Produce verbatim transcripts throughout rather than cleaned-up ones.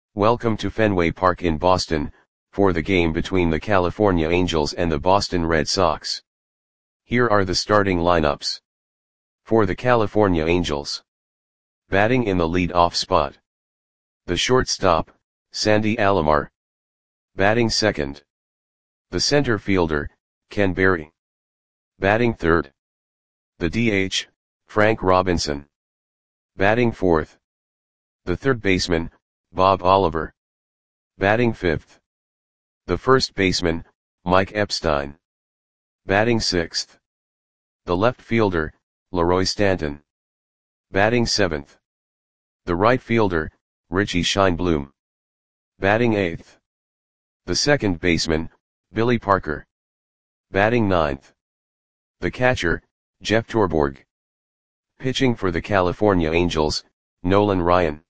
Welcome to Fenway Park in Boston, for the game between the California Angels and the Boston Red Sox. Here are the starting lineups. For the California Angels. Batting in the lead-off spot. The shortstop, Sandy Alomar. Batting second. The center fielder, Ken Berry. Batting third. The D H, Frank Robinson. Batting fourth. The third baseman, Bob Oliver. Batting fifth. The first baseman, Mike Epstein. Batting sixth. The left fielder, Leroy Stanton. Batting seventh. The right fielder, Richie Scheinblum. Batting eighth. The second baseman, Billy Parker. Batting ninth. The catcher, Jeff Torborg. Pitching for the California Angels, Nolan Ryan.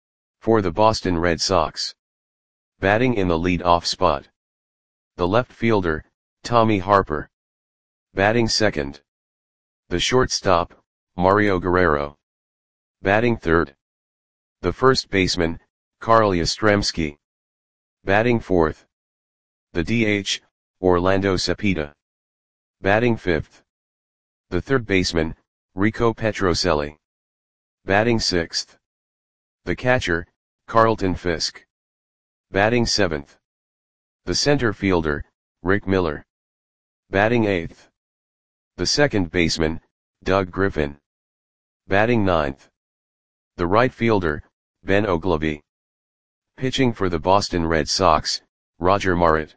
For the Boston Red Sox. Batting in the lead-off spot. The left fielder, Tommy Harper. Batting second. The shortstop, Mario Guerrero. Batting third. The first baseman, Carl Yastrzemski. Batting fourth. The D H, Orlando Cepeda. Batting fifth. The third baseman, Rico Petrocelli. Batting sixth. The catcher, Carlton Fisk. Batting seventh. The center fielder, Rick Miller. Batting eighth. The second baseman, Doug Griffin. Batting ninth. The right fielder, Ben Oglivie. Pitching for the Boston Red Sox, Roger Marit.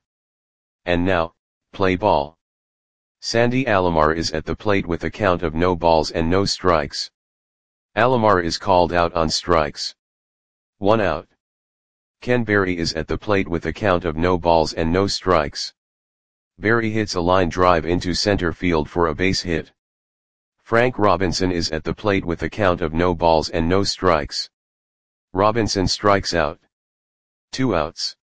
And now, play ball. Sandy Alomar is at the plate with a count of no balls and no strikes. Alomar is called out on strikes. One out. Ken Berry is at the plate with a count of no balls and no strikes. Berry hits a line drive into center field for a base hit. Frank Robinson is at the plate with a count of no balls and no strikes. Robinson strikes out. Two outs.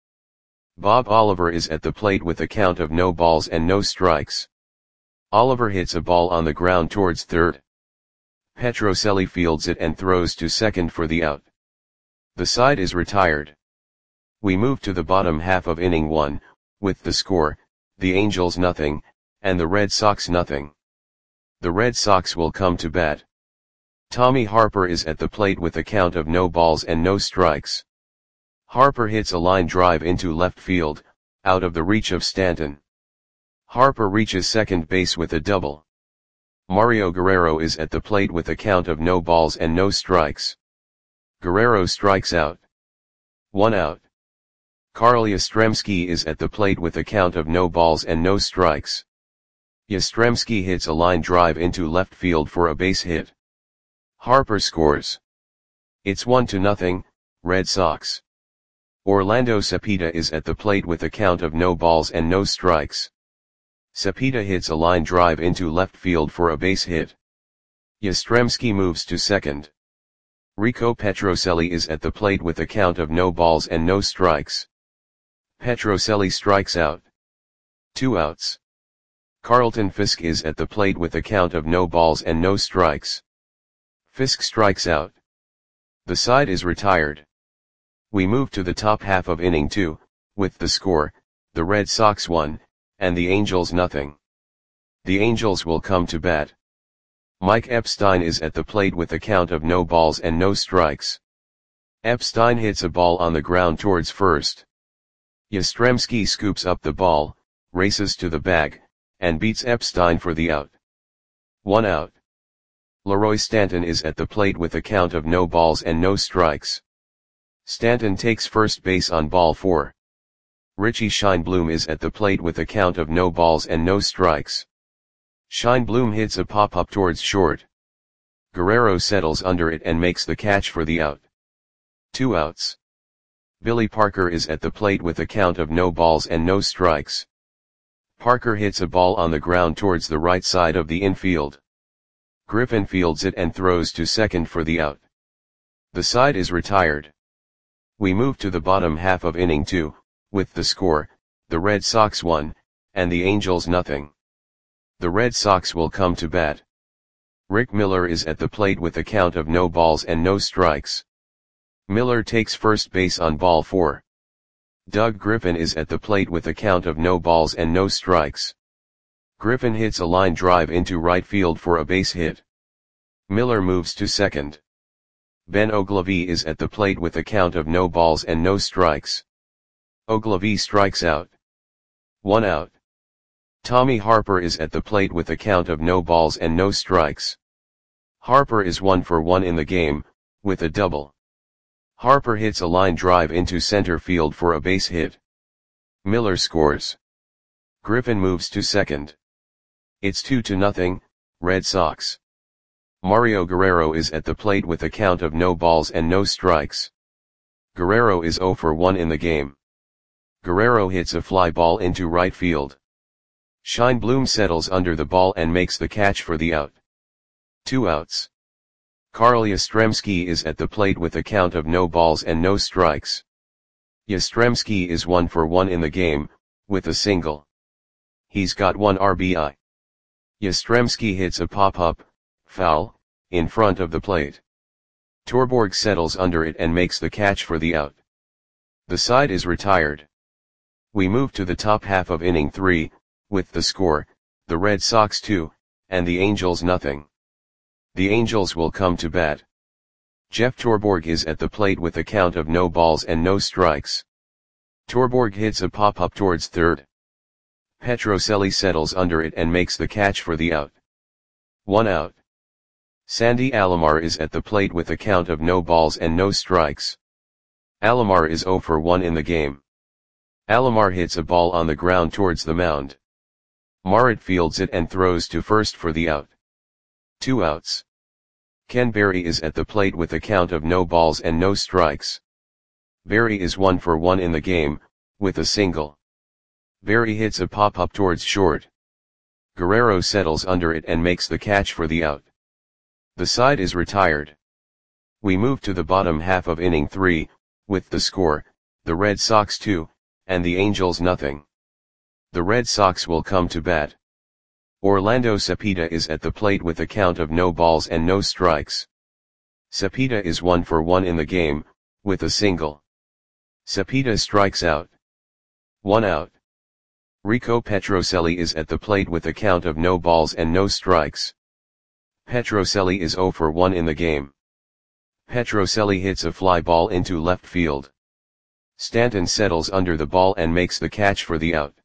Bob Oliver is at the plate with a count of no balls and no strikes. Oliver hits a ball on the ground towards third. Petrocelli fields it and throws to second for the out. The side is retired. We move to the bottom half of inning one, with the score, the Angels nothing, and the Red Sox nothing. The Red Sox will come to bat. Tommy Harper is at the plate with a count of no balls and no strikes. Harper hits a line drive into left field, out of the reach of Stanton. Harper reaches second base with a double. Mario Guerrero is at the plate with a count of no balls and no strikes. Guerrero strikes out. One out. Carl Yastrzemski is at the plate with a count of no balls and no strikes. Yastrzemski hits a line drive into left field for a base hit. Harper scores. It's one to nothing, Red Sox. Orlando Cepeda is at the plate with a count of no balls and no strikes. Cepeda hits a line drive into left field for a base hit. Yastrzemski moves to second. Rico Petrocelli is at the plate with a count of no balls and no strikes. Petrocelli strikes out. Two outs. Carlton Fisk is at the plate with a count of no balls and no strikes. Fisk strikes out. The side is retired. We move to the top half of inning two, with the score, the Red Sox one, and the Angels nothing. The Angels will come to bat. Mike Epstein is at the plate with a count of no balls and no strikes. Epstein hits a ball on the ground towards first. Yastrzemski scoops up the ball, races to the bag, and beats Epstein for the out. One out. Leroy Stanton is at the plate with a count of no balls and no strikes. Stanton takes first base on ball four. Richie Scheinblum is at the plate with a count of no balls and no strikes. Scheinblum hits a pop-up towards short. Guerrero settles under it and makes the catch for the out. Two outs. Billy Parker is at the plate with a count of no balls and no strikes. Parker hits a ball on the ground towards the right side of the infield. Griffin fields it and throws to second for the out. The side is retired. We move to the bottom half of inning two, with the score, the Red Sox one, and the Angels nothing. The Red Sox will come to bat. Rick Miller is at the plate with a count of no balls and no strikes. Miller takes first base on ball four. Doug Griffin is at the plate with a count of no balls and no strikes. Griffin hits a line drive into right field for a base hit. Miller moves to second. Ben Oglivie is at the plate with a count of no balls and no strikes. Oglivie strikes out. One out. Tommy Harper is at the plate with a count of no balls and no strikes. Harper is one for one in the game, with a double. Harper hits a line drive into center field for a base hit. Miller scores. Griffin moves to second. It's two to nothing, Red Sox. Mario Guerrero is at the plate with a count of no balls and no strikes. Guerrero is zero for one in the game. Guerrero hits a fly ball into right field. Scheinblum settles under the ball and makes the catch for the out. Two outs. Carl Yastrzemski is at the plate with a count of no balls and no strikes. Yastrzemski is one for one in the game, with a single. He's got one R B I. Yastrzemski hits a pop-up, foul, in front of the plate. Torborg settles under it and makes the catch for the out. The side is retired. We move to the top half of inning three, with the score, the Red Sox two, and the Angels nothing. The Angels will come to bat. Jeff Torborg is at the plate with a count of no balls and no strikes. Torborg hits a pop-up towards third. Petrocelli settles under it and makes the catch for the out. One out. Sandy Alomar is at the plate with a count of no balls and no strikes. Alomar is zero for one in the game. Alomar hits a ball on the ground towards the mound. Marit fields it and throws to first for the out. Two outs. Ken Berry is at the plate with a count of no balls and no strikes. Berry is one for one in the game, with a single. Berry hits a pop-up towards short. Guerrero settles under it and makes the catch for the out. The side is retired. We move to the bottom half of inning three, with the score, the Red Sox two, and the Angels nothing. The Red Sox will come to bat. Orlando Cepeda is at the plate with a count of no balls and no strikes. Cepeda is one for one in the game, with a single. Cepeda strikes out. One out. Rico Petrocelli is at the plate with a count of no balls and no strikes. Petrocelli is zero for one in the game. Petrocelli hits a fly ball into left field. Stanton settles under the ball and makes the catch for the out.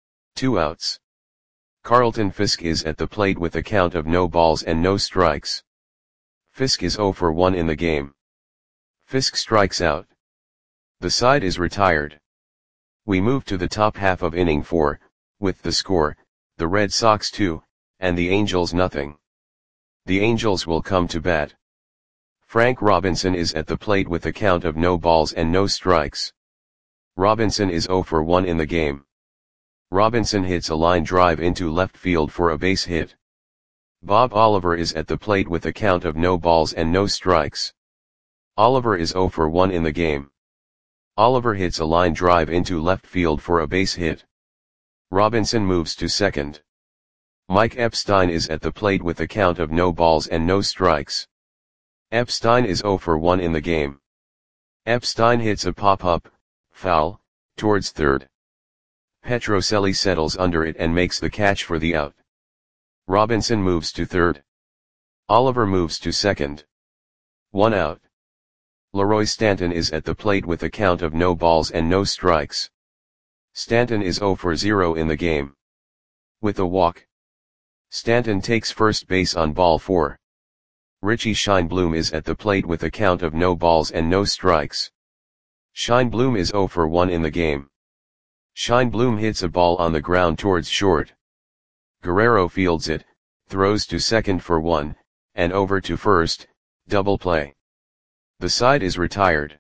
Two outs. Carlton Fisk is at the plate with a count of no balls and no strikes. Fisk is zero for one in the game. Fisk strikes out. The side is retired. We move to the top half of inning four, with the score, the Red Sox two, and the Angels nothing. The Angels will come to bat. Frank Robinson is at the plate with a count of no balls and no strikes. Robinson is zero for one in the game. Robinson hits a line drive into left field for a base hit. Bob Oliver is at the plate with a count of no balls and no strikes. Oliver is zero for one in the game. Oliver hits a line drive into left field for a base hit. Robinson moves to second. Mike Epstein is at the plate with a count of no balls and no strikes. Epstein is zero for one in the game. Epstein hits a pop-up, foul, towards third. Petrocelli settles under it and makes the catch for the out. Robinson moves to third. Oliver moves to second. One out. Leroy Stanton is at the plate with a count of no balls and no strikes. Stanton is zero for zero in the game. With a walk. Stanton takes first base on ball four. Richie Scheinblum is at the plate with a count of no balls and no strikes. Scheinblum is zero for one in the game. Scheinblum hits a ball on the ground towards short. Guerrero fields it, throws to second for one, and over to first, double play. The side is retired.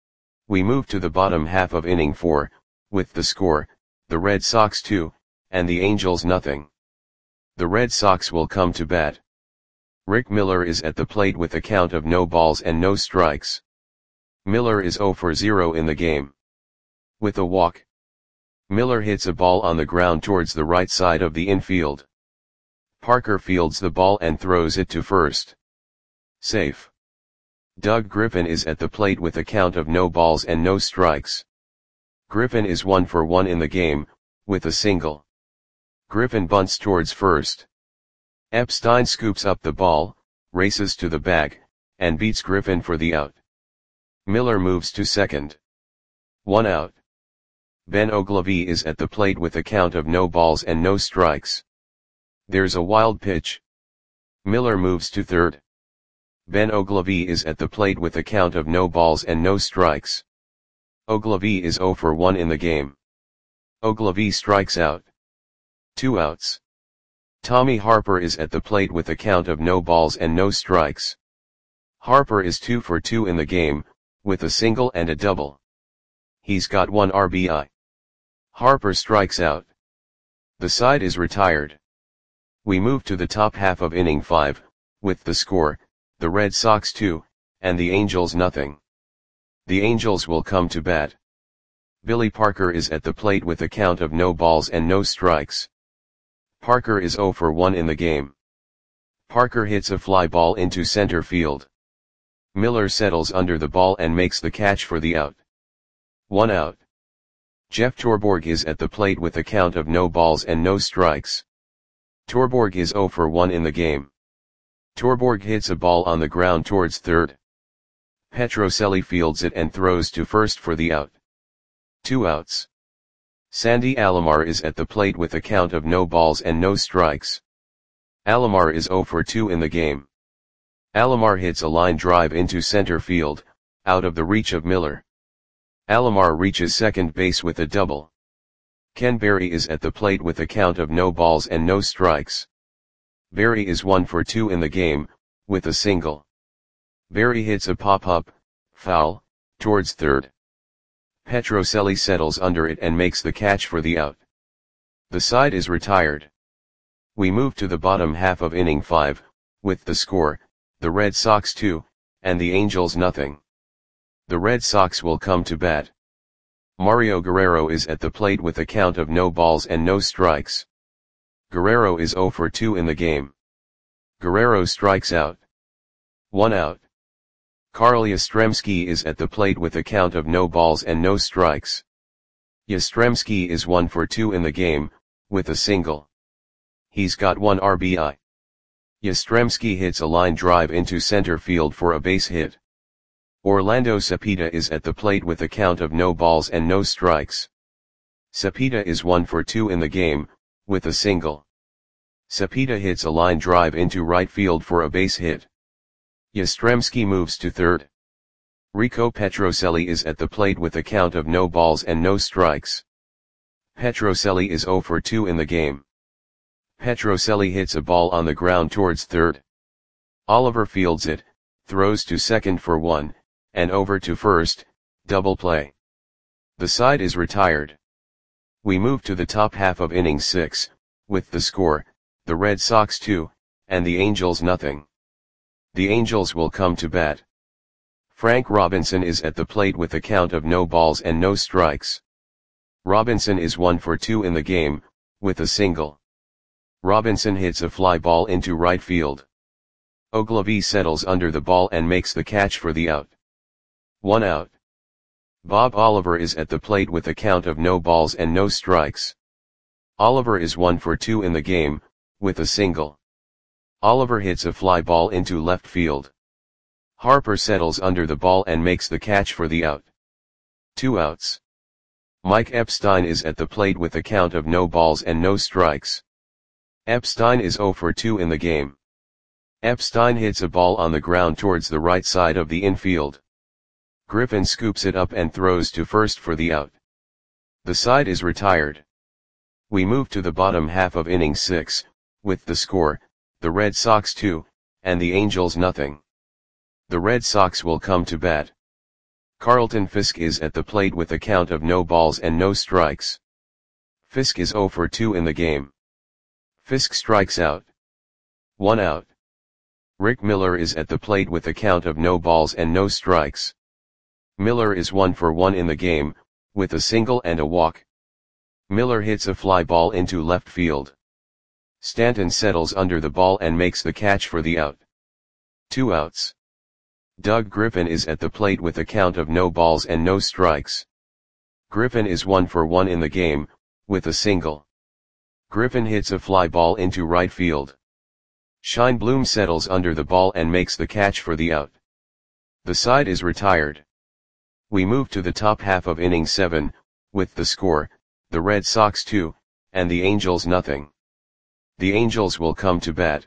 We move to the bottom half of inning four, with the score, the Red Sox two, and the Angels nothing. The Red Sox will come to bat. Rick Miller is at the plate with a count of no balls and no strikes. Miller is zero for zero in the game. With a walk. Miller hits a ball on the ground towards the right side of the infield. Parker fields the ball and throws it to first. Safe. Doug Griffin is at the plate with a count of no balls and no strikes. Griffin is one for one in the game, with a single. Griffin bunts towards first. Epstein scoops up the ball, races to the bag, and beats Griffin for the out. Miller moves to second. One out. Ben Oglivie is at the plate with a count of no balls and no strikes. There's a wild pitch. Miller moves to third. Ben Oglivie is at the plate with a count of no balls and no strikes. Oglivie is zero for one in the game. Oglivie strikes out. Two outs. Tommy Harper is at the plate with a count of no balls and no strikes. Harper is two for two in the game, with a single and a double. He's got one R B I. Harper strikes out. The side is retired. We move to the top half of inning five, with the score, the Red Sox two, and the Angels nothing. The Angels will come to bat. Billy Parker is at the plate with a count of no balls and no strikes. Parker is zero for one in the game. Parker hits a fly ball into center field. Miller settles under the ball and makes the catch for the out. One out. Jeff Torborg is at the plate with a count of no balls and no strikes. Torborg is zero for one in the game. Torborg hits a ball on the ground towards third. Petrocelli fields it and throws to first for the out. Two outs. Sandy Alomar is at the plate with a count of no balls and no strikes. Alomar is zero for two in the game. Alomar hits a line drive into center field, out of the reach of Miller. Alomar reaches second base with a double. Ken Berry is at the plate with a count of no balls and no strikes. Berry is one for two in the game, with a single. Berry hits a pop-up, foul, towards third. Petrocelli settles under it and makes the catch for the out. The side is retired. We move to the bottom half of inning five, with the score, the Red Sox two, and the Angels nothing. The Red Sox will come to bat. Mario Guerrero is at the plate with a count of no balls and no strikes. Guerrero is zero for two in the game. Guerrero strikes out. One out. Carl Yastrzemski is at the plate with a count of no balls and no strikes. Yastrzemski is one for two in the game, with a single. He's got one R B I. Yastrzemski hits a line drive into center field for a base hit. Orlando Cepeda is at the plate with a count of no balls and no strikes. Cepeda is one for two in the game, with a single. Cepeda hits a line drive into right field for a base hit. Yastrzemski moves to third. Rico Petrocelli is at the plate with a count of no balls and no strikes. Petrocelli is zero for two in the game. Petrocelli hits a ball on the ground towards third. Oliver fields it, throws to second for one, and over to first, double play. The side is retired. We move to the top half of inning six, with the score, the Red Sox two, and the Angels nothing. The Angels will come to bat. Frank Robinson is at the plate with a count of no balls and no strikes. Robinson is one for two in the game, with a single. Robinson hits a fly ball into right field. Oglivie settles under the ball and makes the catch for the out. One out. Bob Oliver is at the plate with a count of no balls and no strikes. Oliver is one for two in the game, with a single. Oliver hits a fly ball into left field. Harper settles under the ball and makes the catch for the out. Two outs. Mike Epstein is at the plate with a count of no balls and no strikes. Epstein is zero for two in the game. Epstein hits a ball on the ground towards the right side of the infield. Griffin scoops it up and throws to first for the out. The side is retired. We move to the bottom half of inning six, with the score, the Red Sox two, and the Angels nothing. The Red Sox will come to bat. Carlton Fisk is at the plate with a count of no balls and no strikes. Fisk is zero for two in the game. Fisk strikes out. One out. Rick Miller is at the plate with a count of no balls and no strikes. Miller is one for one in the game, with a single and a walk. Miller hits a fly ball into left field. Stanton settles under the ball and makes the catch for the out. Two outs. Doug Griffin is at the plate with a count of no balls and no strikes. Griffin is one for one in the game, with a single. Griffin hits a fly ball into right field. Shine Bloom settles under the ball and makes the catch for the out. The side is retired. We move to the top half of inning seven, with the score, the Red Sox two, and the Angels nothing. The Angels will come to bat.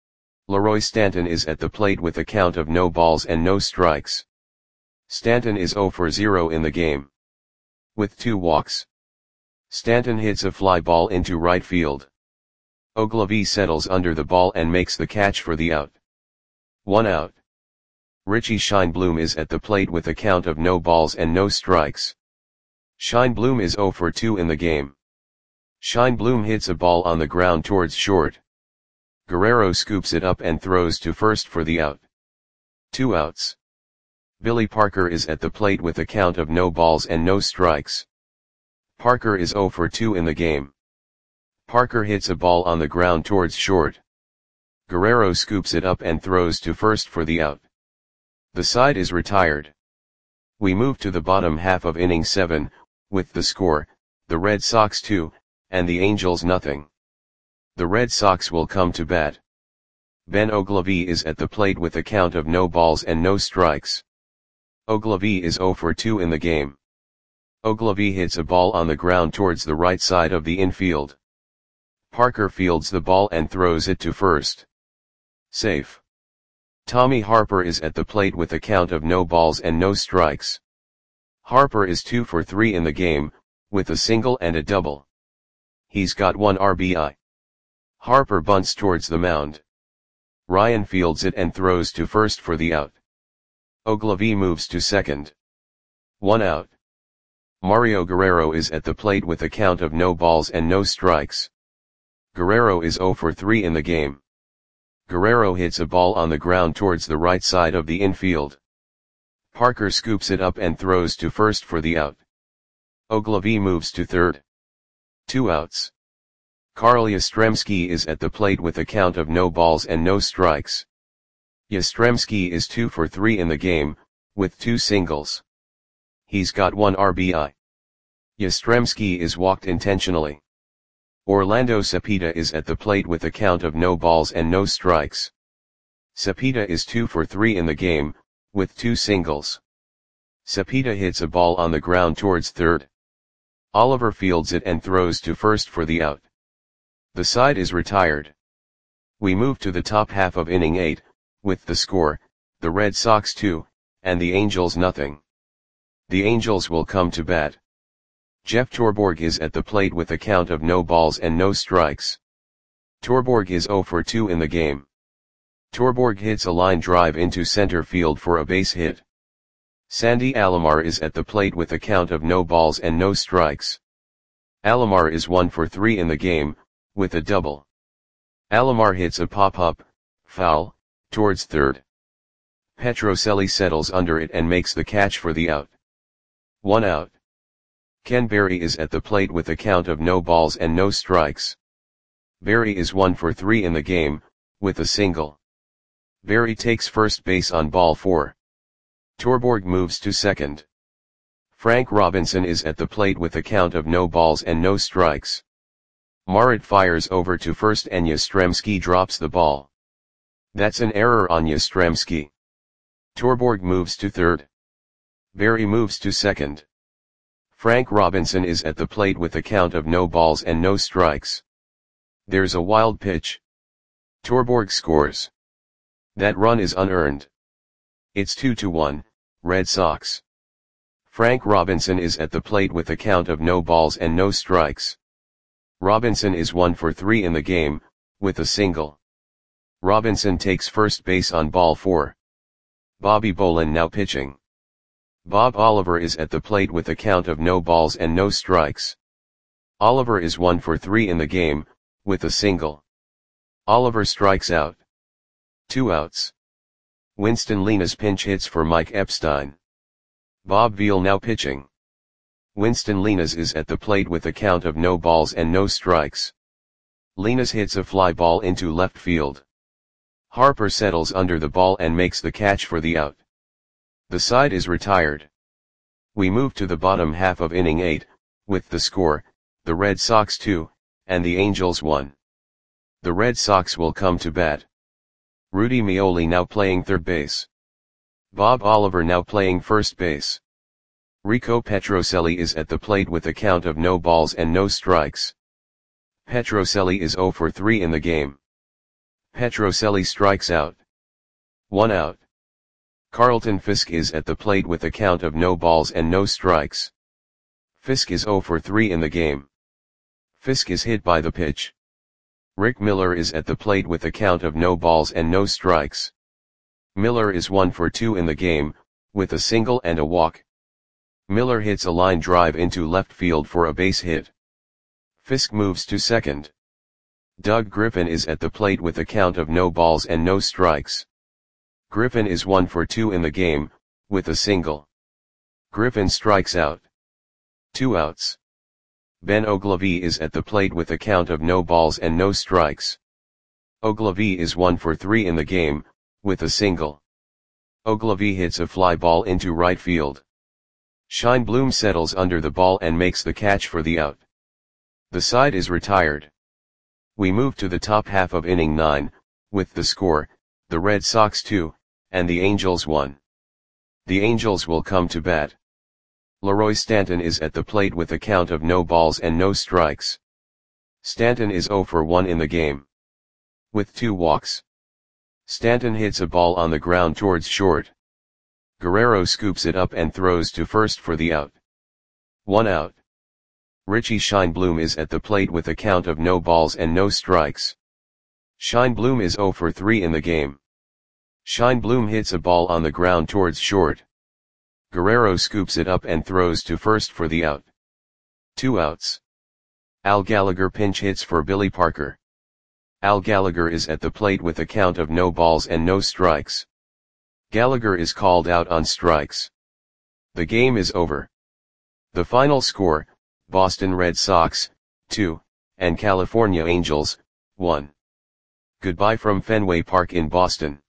Leroy Stanton is at the plate with a count of no balls and no strikes. Stanton is zero for zero in the game, with two walks. Stanton hits a fly ball into right field. Ogilvie settles under the ball and makes the catch for the out. One out. Richie Shine Bloom is at the plate with a count of no balls and no strikes. Shine Bloom is zero for two in the game. Shine Bloom hits a ball on the ground towards short. Guerrero scoops it up and throws to first for the out. Two outs. Billy Parker is at the plate with a count of no balls and no strikes. Parker is zero for two in the game. Parker hits a ball on the ground towards short. Guerrero scoops it up and throws to first for the out. The side is retired. We move to the bottom half of inning seven, with the score, the Red Sox two, and the Angels nothing. The Red Sox will come to bat. Ben Ogilvie is at the plate with a count of no balls and no strikes. Ogilvie is zero for two in the game. Ogilvie hits a ball on the ground towards the right side of the infield. Parker fields the ball and throws it to first. Safe. Tommy Harper is at the plate with a count of no balls and no strikes. Harper is two for three in the game, with a single and a double. He's got one R B I. Harper bunts towards the mound. Ryan fields it and throws to first for the out. Ogilvie moves to second. One out. Mario Guerrero is at the plate with a count of no balls and no strikes. Guerrero is zero for three in the game. Guerrero hits a ball on the ground towards the right side of the infield. Parker scoops it up and throws to first for the out. Ogilvie moves to third. Two outs. Carl Yastrzemski is at the plate with a count of no balls and no strikes. Yastrzemski is two for three in the game, with two singles. He's got one R B I. Yastrzemski is walked intentionally. Orlando Cepeda is at the plate with a count of no balls and no strikes. Cepeda is two for three in the game, with two singles. Cepeda hits a ball on the ground towards third. Oliver fields it and throws to first for the out. The side is retired. We move to the top half of inning eight, with the score, the Red Sox two, and the Angels nothing. The Angels will come to bat. Jeff Torborg is at the plate with a count of no balls and no strikes. Torborg is zero for two in the game. Torborg hits a line drive into center field for a base hit. Sandy Alomar is at the plate with a count of no balls and no strikes. Alomar is one for three in the game, with a double. Alomar hits a pop-up, foul, towards third. Petrocelli settles under it and makes the catch for the out. One out. Ken Berry is at the plate with a count of no balls and no strikes. Berry is one for three in the game, with a single. Berry takes first base on ball four. Torborg moves to second. Frank Robinson is at the plate with a count of no balls and no strikes. Marit fires over to first and Yastrzemski drops the ball. That's an error on Yastrzemski. Torborg moves to third. Berry moves to second. Frank Robinson is at the plate with a count of no balls and no strikes. There's a wild pitch. Torborg scores. That run is unearned. It's two to one, Red Sox. Frank Robinson is at the plate with a count of no balls and no strikes. Robinson is one for three in the game, with a single. Robinson takes first base on ball four. Bobby Bolin now pitching. Bob Oliver is at the plate with a count of no balls and no strikes. Oliver is one for three in the game, with a single. Oliver strikes out. Two outs. Winston Lenas pinch hits for Mike Epstein. Bob Veal now pitching. Winston Lenas is at the plate with a count of no balls and no strikes. Lenas hits a fly ball into left field. Harper settles under the ball and makes the catch for the out. The side is retired. We move to the bottom half of inning eight, with the score, the Red Sox two, and the Angels one. The Red Sox will come to bat. Rudy Meoli now playing third base. Bob Oliver now playing first base. Rico Petrocelli is at the plate with a count of no balls and no strikes. Petrocelli is zero for three in the game. Petrocelli strikes out. One out. Carlton Fisk is at the plate with a count of no balls and no strikes. Fisk is zero for three in the game. Fisk is hit by the pitch. Rick Miller is at the plate with a count of no balls and no strikes. Miller is one for two in the game, with a single and a walk. Miller hits a line drive into left field for a base hit. Fisk moves to second. Doug Griffin is at the plate with a count of no balls and no strikes. Griffin is one for two in the game, with a single. Griffin strikes out. Two outs. Ben Ogilvie is at the plate with a count of no balls and no strikes. Ogilvie is one for three in the game, with a single. Ogilvie hits a fly ball into right field. Scheinblum settles under the ball and makes the catch for the out. The side is retired. We move to the top half of inning nine, with the score, the Red Sox two, and the Angels one. The Angels will come to bat. Leroy Stanton is at the plate with a count of no balls and no strikes. Stanton is zero for one in the game. With two walks. Stanton hits a ball on the ground towards short. Guerrero scoops it up and throws to first for the out. One out. Richie Scheinblum is at the plate with a count of no balls and no strikes. Scheinblum is zero for three in the game. Scheinblum hits a ball on the ground towards short. Guerrero scoops it up and throws to first for the out. Two outs. Al Gallagher pinch hits for Billy Parker. Al Gallagher is at the plate with a count of no balls and no strikes. Gallagher is called out on strikes. The game is over. The final score, Boston Red Sox, two, and California Angels, one. Goodbye from Fenway Park in Boston.